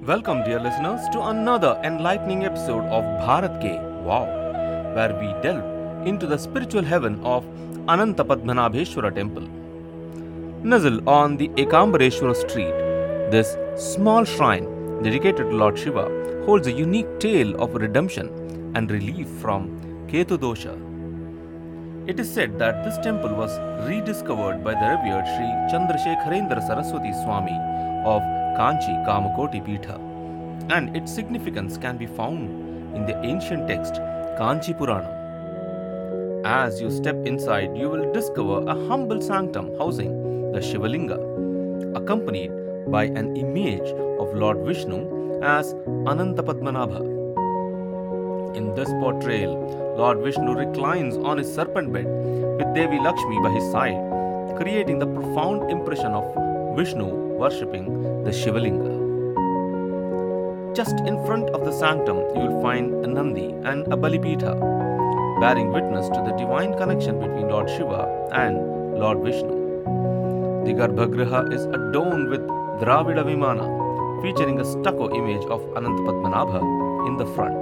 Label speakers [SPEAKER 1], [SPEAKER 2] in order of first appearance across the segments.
[SPEAKER 1] Welcome, dear listeners, to another enlightening episode of Bharat Ke Wow, where we delve into the spiritual heaven of Ananta Padmanabheshwara Temple. Nestled on the Ekambareshwara street, this small shrine dedicated to Lord Shiva holds a unique tale of redemption and relief from Ketu Dosha. It is said that this temple was rediscovered by the revered Sri Chandrasekharendra Saraswati Swami of Kanchi Kamakoti Pitha, and its significance can be found in the ancient text Kanchi Purana. As you step inside, you will discover a humble sanctum housing the Shivalinga, accompanied by an image of Lord Vishnu as Ananta Padmanabha. In this portrayal, Lord Vishnu reclines on his serpent bed with Devi Lakshmi by his side, creating the profound impression of Vishnu worshipping the Shivalinga. Just in front of the sanctum, you will find a Nandi and a Balipitha, bearing witness to the divine connection between Lord Shiva and Lord Vishnu. The Garbhagriha is adorned with Dravida Vimana, featuring a stucco image of Ananta Padmanabha in the front.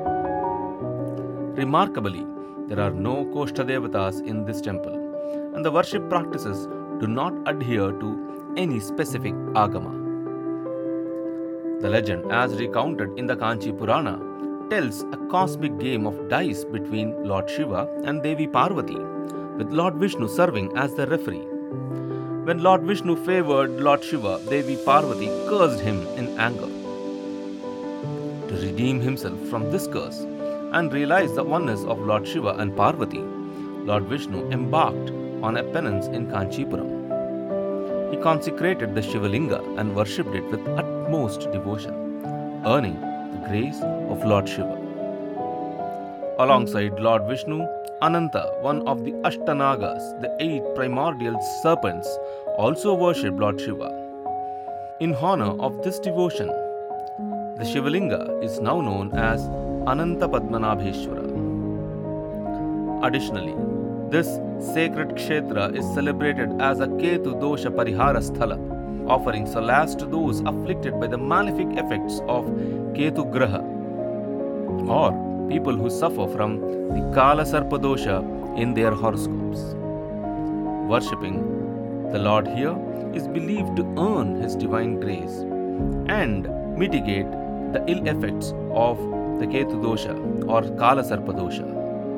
[SPEAKER 1] Remarkably, there are no Koshtadevatas in this temple, and the worship practices do not adhere to any specific agama. The legend, as recounted in the Kanchi Purana, tells a cosmic game of dice between Lord Shiva and Devi Parvati, with Lord Vishnu serving as the referee. When Lord Vishnu favored Lord Shiva, Devi Parvati cursed him in anger. To redeem himself from this curse and realize the oneness of Lord Shiva and Parvati, Lord Vishnu embarked on a penance in Kanchipuram. He consecrated the Shivalinga and worshipped it with utmost devotion, earning the grace of Lord Shiva. Alongside Lord Vishnu, Ananta, one of the Ashtanagas, the 8 primordial serpents, also worshipped Lord Shiva. In honor of this devotion, the Shivalinga is now known as Ananta Padmanabheshwara. Additionally, this sacred kshetra is celebrated as a Ketu Dosha Parihara Sthala, offering solace to those afflicted by the malefic effects of Ketu Graha, or people who suffer from the Kala Sarpa Dosha in their horoscopes. Worshipping the Lord here is believed to earn His divine grace and mitigate the ill effects of the Ketu Dosha or Kala Sarpa Dosha.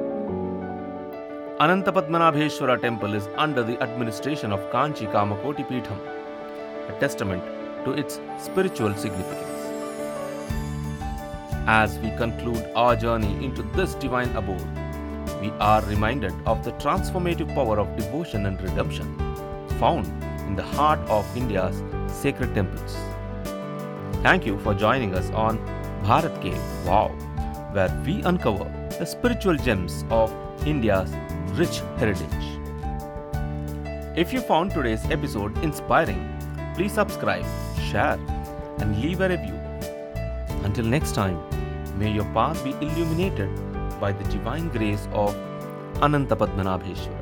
[SPEAKER 1] Ananta Padmanabheshwara temple is under the administration of Kanchi Kamakoti Pitham, a testament to its spiritual significance. As we conclude our journey into this divine abode, we are reminded of the transformative power of devotion and redemption found in the heart of India's sacred temples. Thank you for joining us on Bharat Ke Wow, where we uncover the spiritual gems of India's rich heritage. If you found today's episode inspiring, please subscribe, share, and leave a review. Until next time, may your path be illuminated by the divine grace of Ananta Padmanabheshwara.